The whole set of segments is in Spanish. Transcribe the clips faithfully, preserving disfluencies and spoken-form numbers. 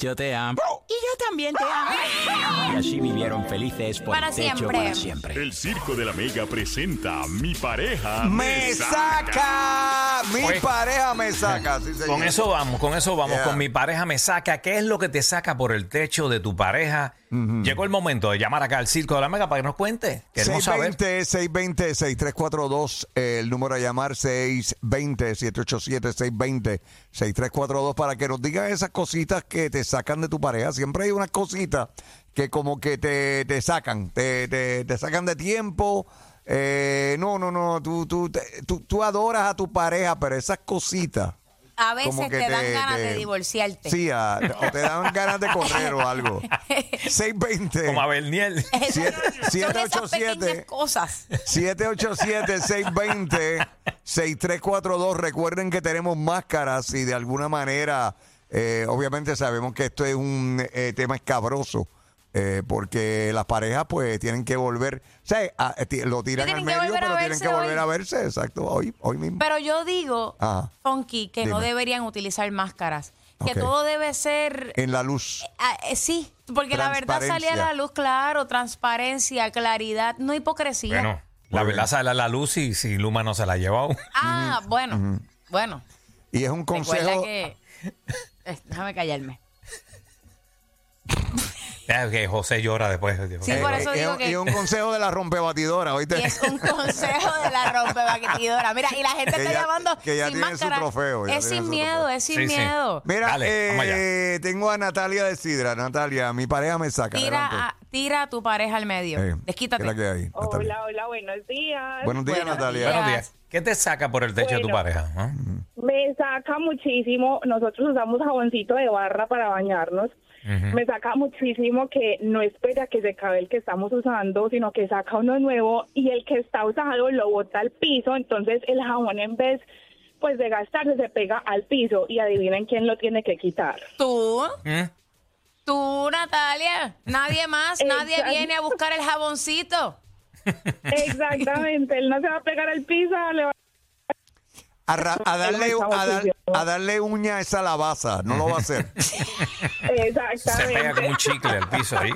Yo te amo. Y yo también te amo. Y así vivieron felices por Para el techo siempre. para siempre. El Circo de la Mega presenta Mi pareja ¡Me saca! Mi Pues, pareja me saca. Sí, señor. Con eso vamos, con eso vamos, Yeah. con mi pareja me saca. ¿Qué es lo que te saca por el techo de tu pareja? Uh-huh. Llegó el momento de llamar acá al Circo de la Mega para que nos cuente. Queremos saber. seis dos cero, seis tres cuatro dos, eh, el número a llamar seis dos cero, siete ocho siete, seis dos cero, seis tres cuatro dos para que nos digan esas cositas que te sacan de tu pareja. Siempre hay unas cositas que como que te, te sacan, te, te, te sacan de tiempo. Eh, no, no, no, tú, tú, te, tú, tú adoras a tu pareja, pero esas cositas... A veces como que te dan te- ganas te- de divorciarte. Sí, a- o te dan ganas de correr o algo. seis dos cero. Como a Berniel. siete Son ocho esas pequeñas siete, cosas. siete ocho siete, seis dos cero, seis tres cuatro dos. Recuerden que tenemos máscaras y de alguna manera, eh, obviamente sabemos que esto es un eh, tema escabroso. Eh, porque las parejas pues tienen que volver, o sea, a- ti- lo tiran al Tienen que medio, volver a pero tienen verse que volver hoy. a verse, exacto, hoy, hoy mismo. Pero yo digo, Ajá. Funky, que no Dime. deberían utilizar máscaras. Que Ok. todo debe ser... En la luz. ah, eh, sí, porque la verdad salía a la Transparencia. luz, claro, transparencia, claridad, no hipocresía. Bueno, la Muy verdad bien. sale a la luz y si Luma no se la ha llevado. Ah, bueno, bueno. Y es un Recuerda consejo. que... eh, déjame callarme. Es que José llora después. Sí, Eh, por eso eh, digo y- que- y un consejo de la rompebatidora, ¿oíste? Y es un consejo de la rompebatidora. Mira, y la gente Que está ya- llamando que ya sin tiene su máscara. trofeo, ya Es tiene sin su miedo, trofeo. es sin Sí, sí. miedo. Mira, Dale, vamos eh, tengo a Natalia de Sidra. Natalia, mi pareja me saca. Tira adelante. a, tira a tu pareja al medio. Eh, Desquítate. ¿qué es la que hay, Natalia? Hola, hola, buenos días. Buenos días, Buenos Natalia. días. Buenos días. ¿Qué te saca por el techo de tu Bueno. pareja? ¿Ah? Me saca muchísimo, nosotros usamos jaboncito de barra para bañarnos. Ujú. Me saca muchísimo que no espera que se acabe el que estamos usando, sino que saca uno nuevo y el que está usado lo bota al piso, entonces el jabón en vez pues de gastarse se pega al piso y adivinen quién lo tiene que quitar. Tú, ¿Mm? tú, Natalia. Nadie más, nadie Exacto. viene a buscar el jaboncito. Exactamente, él no se va a pegar al piso, le va A, ra- a darle, Estamos a, dar- sucios. a darle uña a esa lavaza. No lo va a hacer. Exactamente. Se pega como un chicle al piso ahí.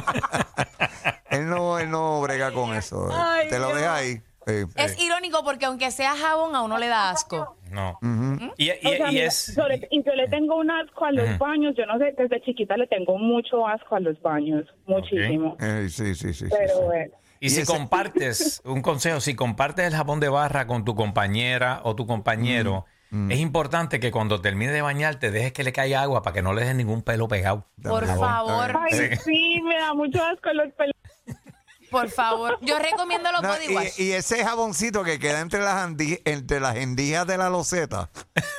él, no, él no brega con eso. Ay, Te lo Dios. deja ahí. Sí. Es irónico porque aunque sea jabón, a uno le da asco. No. Y, y- O sea, y mira, es. sobre- y yo le tengo un asco a los baños. Yo no sé, desde chiquita le tengo mucho asco a los baños. Muchísimo. Eh, sí, sí, sí. sí, Pero sí. bueno. Y, Y si ese- compartes, un consejo, si compartes el jabón de barra con tu compañera o tu compañero, es importante que cuando termine de bañarte dejes que le caiga agua para que no le dejes ningún pelo pegado. Por Dame, favor, dame. Ay, sí, me da mucho asco los pelos. por favor. Yo recomiendo los No, body wash. y, y ese jaboncito que queda entre las, andi- entre las endijas de la loseta.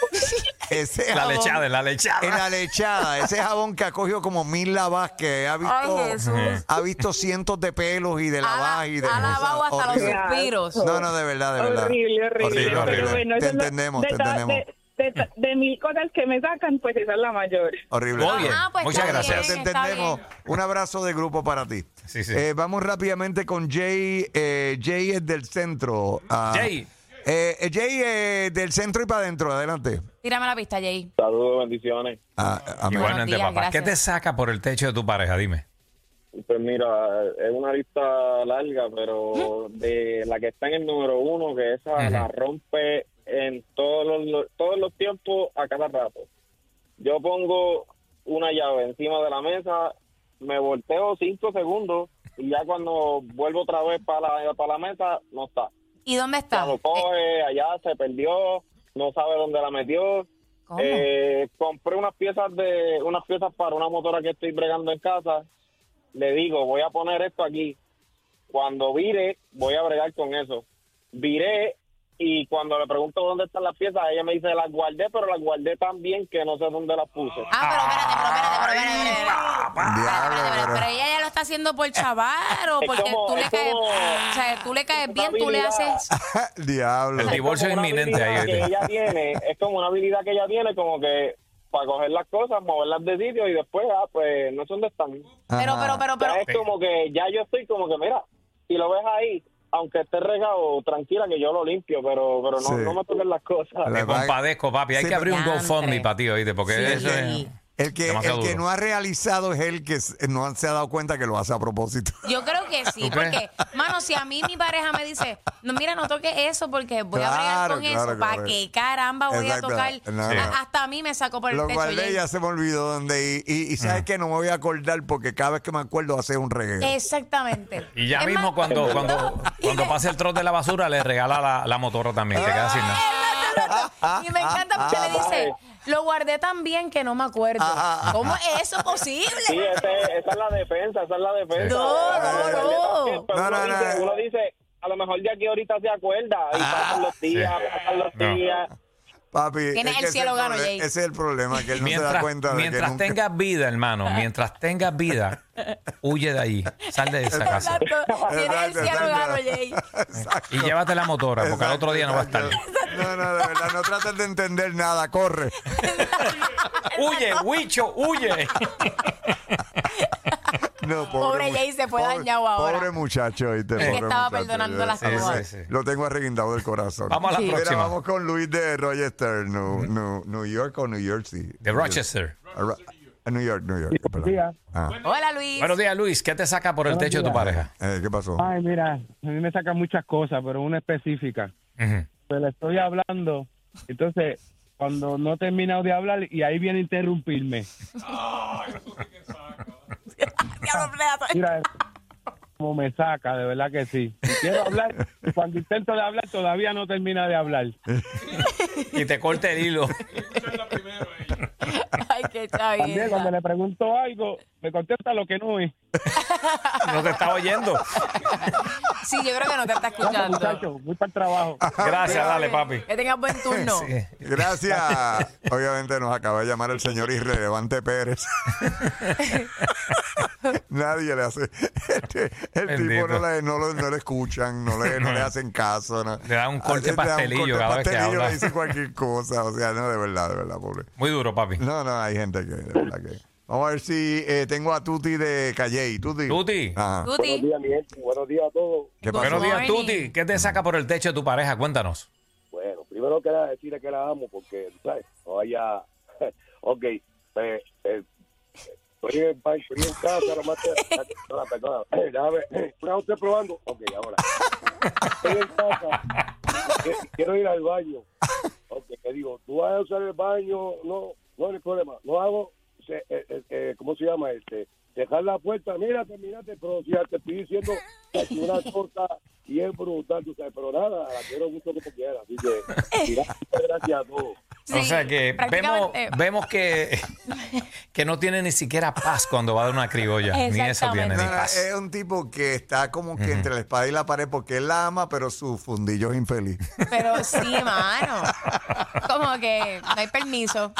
ese La jabón- lechada, la lechada. En la lechada, ese jabón que ha cogido como mil lavas, que ha visto, Ay, Jesús. ha visto cientos de pelos y de Ha, lavas y de ha lavado cosas hasta los horribles. suspiros. No, no, de verdad, de verdad. Horrible, horrible. Horrible, Pero horrible. bueno, Te eso es lo- entendemos, de te to- entendemos. De, de to- de mil cosas que me sacan, pues esa es la mayor. Horrible. Muy bien. Ah, pues Muchas está gracias. Te bien, está entendemos. bien. Un abrazo de grupo para ti. Sí, sí. Eh, vamos rápidamente con Jay. Eh, Jay es del centro. Ah, Jay. Eh, eh, Jay eh, del centro y para adentro. Adelante. Tírame la pista, Jay. Saludos, bendiciones. Ah, amén. Igualmente, días, papá. ¿Qué gracias. te saca por el techo de tu pareja? Dime. Pues mira, es una lista larga, pero de la que está en el número uno, que esa Ujú. la rompe en todos los, todos los tiempos a cada rato. Yo pongo una llave encima de la mesa, me volteo cinco segundos y ya cuando vuelvo otra vez para la, para la mesa, no está. ¿Y dónde Ya está? lo Eh, coge, allá se perdió, no sabe dónde la metió. ¿Cómo? Eh, compré unas piezas de unas piezas para una motora que estoy bregando en casa. Le digo, voy a poner esto aquí. Cuando vire, voy a bregar con eso. Viré y cuando le pregunto dónde están las piezas, ella me dice, las guardé, pero las guardé tan bien que no sé dónde las puse. Ah, pero espérate, pero espérate, pero espérate, espérate, espérate. Diablo, Espérate, espérate, pero- pero ella ya lo está haciendo por chavar o Es porque como- tú le es caes, como- o sea, tú le caes una bien, tú le habilidad. haces. Diablo. El divorcio Es como una inminente ahí, habilidad que ¿viste? ella tiene, es como una habilidad que ella tiene, como que para coger las cosas, moverlas de sitio y después, ah, pues no sé dónde están. Pero, Ajá. pero, pero, pero. Ya es como que ya yo estoy como que, mira, si lo ves ahí, aunque esté regado, tranquila que yo lo limpio, pero pero no, Sí. no me toquen las cosas. La- Me compadezco, papi. Hay Sí, que abrir un pero- GoFundMe para ti, ¿oíste? Porque Sí. eso es... El que, el que no ha realizado es el que no se ha dado cuenta que lo hace a propósito. Yo creo que sí, porque, mano, si a mí mi pareja me dice, no, mira, no toques eso porque voy Claro, a bregar con claro, eso, claro. ¿para qué caramba voy Exacto. a tocar? No, A- no. Hasta a mí me sacó por el Lo techo. guardé Jay. y ya se me olvidó dónde. Y, y, y sabes que no me voy a acordar porque cada vez que me acuerdo hace un reguero. Exactamente. Y ya Es mismo más- cuando, cuando, cuando pase el trote de la basura, le regala la, la motora también. Te queda sin nada. Y me encanta porque le dice, lo guardé tan bien que no me acuerdo. ¿Cómo es eso posible? Sí, ese- esa es la defensa, esa es la defensa. No, no, no. Pero No, uno, no, no. dice, uno dice, a lo mejor de aquí ahorita se acuerda y pasan los días, pasan los No. días. Papi, Tienes es el que ese cielo es gano, proble- Jay. ese es el problema, que él no se da Mientras, cuenta de mientras que nunca... tengas vida, hermano, mientras tengas vida, huye de ahí. Sal de esa casa. Exacto. Tienes el Exacto, cielo exacto. gano, Jay. Exacto. Y llévate la motora, porque al otro día no va a estar. Exacto. No, no, de verdad, no trates de entender nada, corre. Huye, Huicho, huye. No, Pobre mu- Jay, se fue pobre- dañado ahora. Pobre muchacho, ¿oíste? Es que Pobre estaba muchacho, perdonando yo- las Sí, cosas. sí, sí. Lo tengo arreguindado del corazón. Vamos a la Sí. Mira, próxima. vamos con Luis de Rochester, New, New, New York o New Jersey. De Rochester. A Ro- a New York, New York. perdón. días. Ah, Hola, Luis. Buenos días, Luis. ¿Qué te saca por el Buenos techo de tu días. pareja? eh, ¿Qué pasó? Ay, mira, a mí me sacan muchas cosas, pero una específica. Ujú. Pues le estoy hablando, entonces, cuando no he terminado de hablar, y ahí viene a interrumpirme. Diablo, Predator. Mira, como me saca, de verdad que sí. Y quiero hablar, y cuando intento de hablar, todavía no termina de hablar. Y te corte el hilo. Ay, qué También cuando chavita. le pregunto algo, me contesta lo que no es. No te estaba oyendo. Sí, yo creo que no te está Vamos, escuchando. muchachos, muy para el trabajo. Gracias, dale, papi. Que tengas buen turno. Sí. Gracias. Obviamente nos acaba de llamar el señor Irrelevante Pérez. Nadie le hace. Este, el Bendito. tipo no le, no, lo- no le escuchan, no le, no le hacen caso. No. Le da un corte Le da un pastelillo corte cada vez que pastelillo, habla. le dice cualquier cosa. O sea, no, de verdad, de verdad, pobre. Muy duro, papi. No, no, hay gente que, de verdad que. Vamos a ver si eh, tengo a Tuti de Calley. Tuti. Tuti. Ajá. Tuti. mi gente. Buenos días a todos. ¿Qué Good pasó? Buenos días, morning. Tuti. ¿Qué te saca por el techo de tu pareja? Cuéntanos. Bueno, primero que nada decirle que la amo porque, ¿sabes? No vaya... ok, eh, eh, estoy, en, estoy en casa, nomás te... Perdona, perdona. Déjame... Una vez estoy probando. Ok, ahora. Estoy en casa. que- Quiero ir al baño. Ok, que digo, tú vas a usar el baño. No, no hay problema. No hago... se- eh, eh, eh, ¿Cómo se llama este? Dejar la puerta, mira, terminate, pero si ya te estoy diciendo que es una cosa bien brutal, tú sabes, pero nada, la quiero mucho como quiera, así que mira, muchas gracias a todos. O sea que vemos, prácticamente. vemos que, que no tiene ni siquiera paz cuando va a dar una criolla. Ni eso tiene, No, ni no, paz. es un tipo que está como que entre la espada y la pared porque él la ama, pero su fundillo es infeliz. Pero sí, mano. Como que no hay permiso.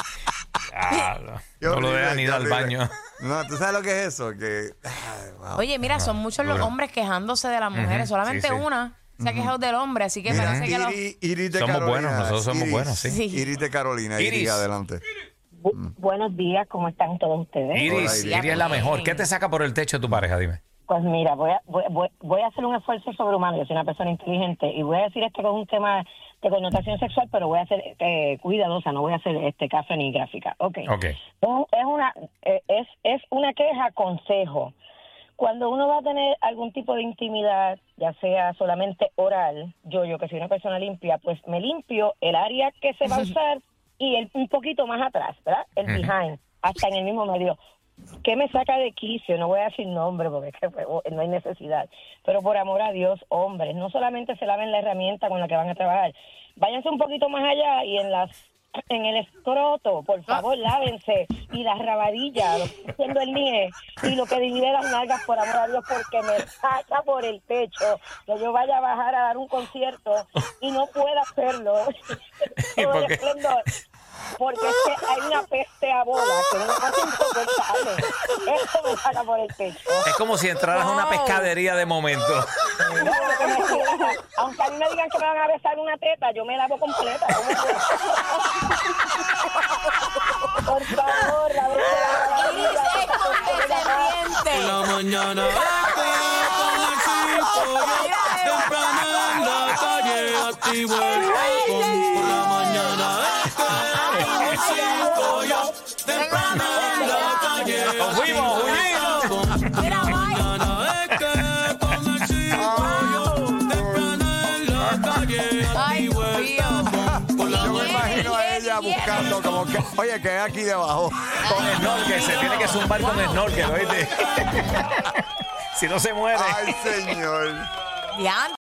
Ah, no. Qué No lo horrible, dejan ni qué ir al horrible. baño. No, ¿tú sabes lo que es eso? Que. ay, wow. Oye, mira, son muchos los duro. hombres quejándose de las mujeres. Solamente sí, sí. una se ha quejado del hombre, así que Mira, parece que los... Iri- Iris de Somos Carolina. buenos, nosotros somos Iris, buenos, sí. Sí. Iris de Carolina, Iris, Iris. adelante. Bu- Buenos días, ¿cómo están todos ustedes? Hola, Iris, Iris. Iris es la mejor. ¿Qué te saca por el techo de tu pareja? Dime. Pues mira, voy a, voy, voy- voy a hacer un esfuerzo sobrehumano, yo soy una persona inteligente y voy a decir esto que es un tema de connotación sexual, pero voy a ser eh, cuidadosa, no voy a hacer este café ni gráfica. Ok. Ok. Es, es una eh, es, es una queja consejo. Cuando uno va a tener algún tipo de intimidad, ya sea solamente oral, yo yo que soy una persona limpia, pues me limpio el área que se va a usar y el, un poquito más atrás, ¿verdad? El Ujú. behind, hasta en el mismo medio. ¿Qué me saca de quicio? No voy a decir nombre porque es que pues, no hay necesidad. Pero por amor a Dios, hombres, no solamente se laven la herramienta con la que van a trabajar. Váyanse un poquito más allá y en las en el escroto, por favor, lávense. Y las rabadillas, lo que está haciendo el nie y lo que divide las nalgas, por amor a Dios, porque me saca por el techo que yo vaya a bajar a dar un concierto y no pueda hacerlo. ¿Y Todo por el qué? esplendor. Porque es que hay una peste a bola que no me hace insoportable. Eso me saca por el techo. Es como si entraras a una Wow. pescadería de momento. No, que me- aunque a mí me digan que me van a besar una teta, yo me lavo completa. ¿Cómo que? Por favor, la Iris es condescendiente. La mañana con el cinco, temprano en la calle activo el balcón. Por la mañana con el cinco, yo temprano fuimos, huyimos. Mira, bye. Mañana es que con el chico temprano en la calle Ay, Dios mío. por la Yo me Viene, imagino a viene, ella viene. buscando como que, oye, que es aquí debajo. Con snorkel, se tiene que zumbar con snorkel, ¿oíste? Si no se muere. Ay, señor. Diantre.